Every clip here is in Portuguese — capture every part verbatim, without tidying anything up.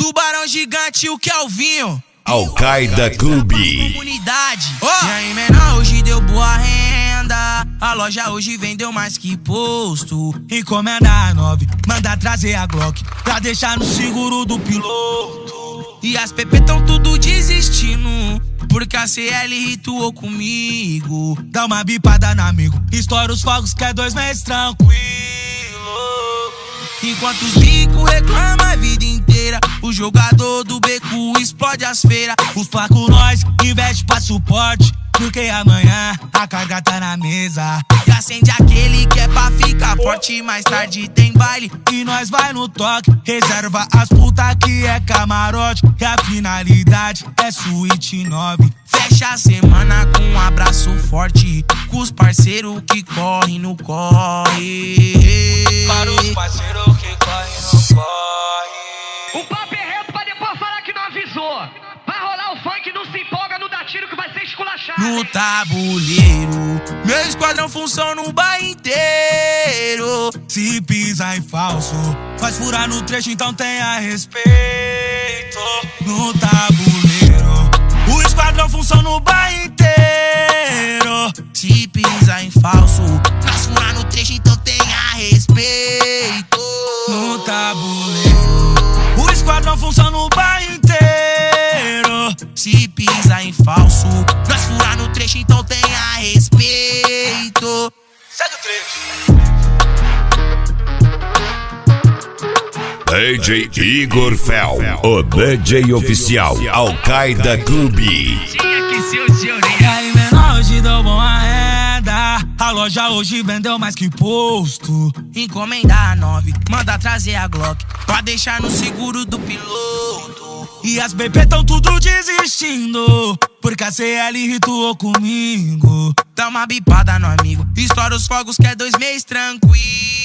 Tubarão Gigante, o Kelvinho. Al-Qaeda Clube. Comunidade. Oh. E aí, menor, hoje deu boa renda. A loja hoje vendeu mais que posto. Encomenda a nove, manda trazer a Glock pra deixar no seguro do piloto. E as P P tão tudo desistindo, porque a C L rituou comigo. Dá uma bipada no amigo, estoura os fogos que é dois meses tranquilo. Enquanto os ricos reclamam a vida inteira, o jogador do beco explode as feiras. Os placos nós investe pra suporte, porque amanhã a carga tá na mesa. E acende aquele que é pra ficar forte. Mais tarde tem baile e nós vai no toque. Reserva as puta que é camarote, e a finalidade é suíte nove. Fecha a semana com um abraço forte, com os parceiros que correm no corre. Para os parceiros que correm no corre. O papo é reto pra depois falar que não avisou. Vai rolar o funk, não se empolga, não dá tiro que vai ser esculachado. No tabuleiro, meu esquadrão funciona no bairro inteiro. Se pisar em falso, faz furar no trecho, então tenha respeito. No tabuleiro, o esquadrão funciona no bairro inteiro. Se pisar em falso, faz furar no trecho, então tenha respeito. No tabuleiro, o esquadrão funciona no bairro inteiro. Se pisar em falso, nós furar no trecho, então tenha respeito. Segue o trecho. D J Igor Fel, o D J oficial Al-Qaeda Clube. Tinha que ser o seu, né? E aí, menor, hoje deu boa renda. A loja hoje vendeu mais que posto. Encomenda a nove, manda trazer a Glock pra deixar no seguro do piloto. E as B P tão tudo desistindo, porque a C L rituou comigo. Dá uma bipada no amigo, estoura os fogos que é dois meses tranquilo.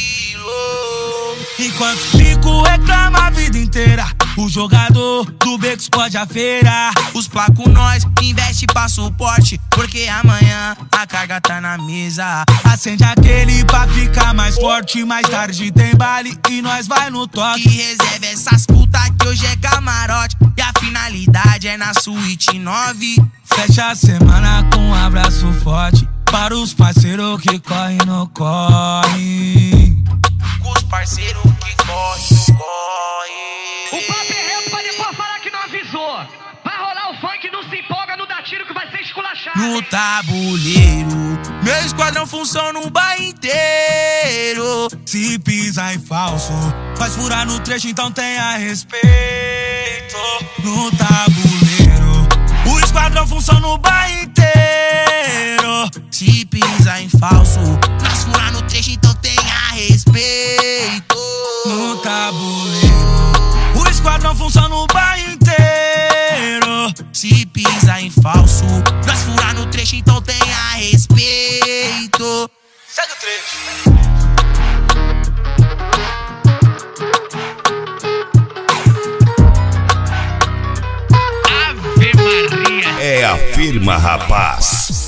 Enquanto os pico reclama a vida inteira, o jogador do beco explode a feira. Os placos nós investe pra suporte, porque amanhã a carga tá na mesa. Acende aquele pra ficar mais forte. Mais tarde tem baile e nós vai no toque. E reserva essas puta que hoje é camarote, e a finalidade é na suíte nove. Fecha a semana com um abraço forte, para os parceiros que correm no corre. Com os parceiros que correm no corre. O papo é reto pra depois falar que não avisou. Vai rolar o funk, não se empolga, não dá tiro que vai ser esculachado. No tabuleiro, meu esquadrão funciona no bairro inteiro. Se pisar em falso, faz furar no trecho, então tenha respeito. No tabuleiro, o esquadrão funciona no bairro inteiro. Se pisar em falso, nós furar no trecho, então tenha respeito. No tabuleiro, o esquadrão funciona no bairro inteiro. Se pisar em falso, nós furar no trecho, então tenha respeito. Segue o trecho. É a firma, rapaz.